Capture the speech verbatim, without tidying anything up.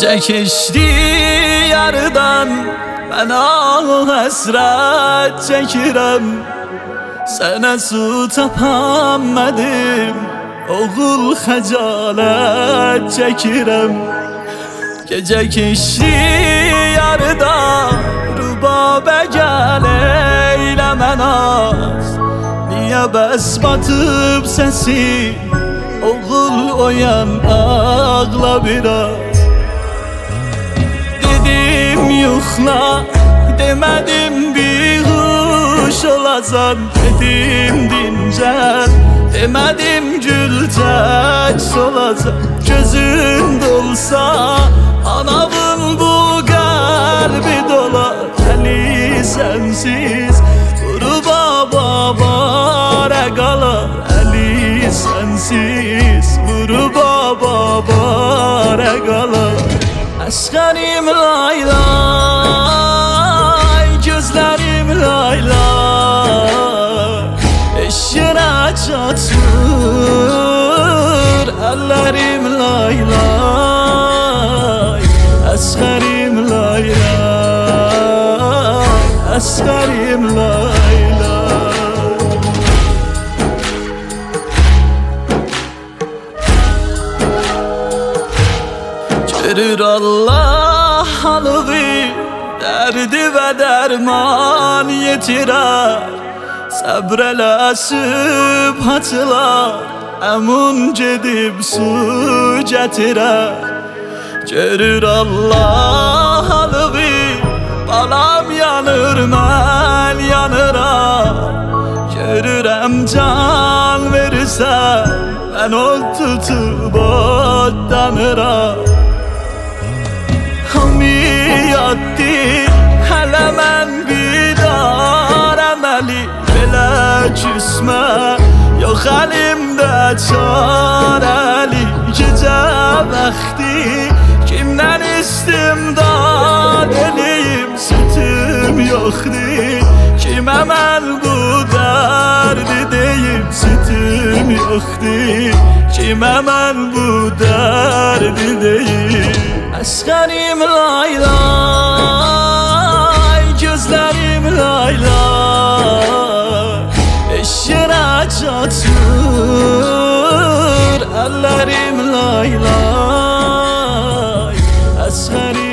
Gece keçti yarıdan, ben ah həsrət çəkirəm. Sənə su tapamadım, oğul xəcalət çəkirəm. Gece keçdi yarıdan, rübabə gəl eyləmə naz. Niyə bəs batıb səsin, oğul oyan ağla biraz. Dedim yuxla, demədim bir huş olasan. Dedim dincəl, demədim gül tək solasan. Gözün dolsa, anavın bu qəlbi dolar. Əli sənsiz, rübaba barə qalar. Əli sənsiz, rübaba barə qalar. Əsqərim laylay, gözlərim laylay. Eşirə çatır, əllərim laylay. Əsqərim laylay, əsqərim laylay. Görür Allah halığı, dərdi və dərman yetirər. Səbr elə sübhatlar, əmun gedib su gətirər. Görür Allah halığı, balam yanır, mən yanıram. Görürəm can verirsən, mən od tutub odlanıram. Hamiyatdi, hələ mən bidarəm əli. Belə küsmə, yox əlimdə çarəli. Gecə bəxti, kimdən istimdad eləyim. Sütüm yoxdur, kimə mən bu dərdi deyim. Sütüm yoxdur, kimə mən bu dərdi deyim. Əsqərim laylay, gözlərim laylay. Eşirə çatır, əllərim laylay. Əsqərim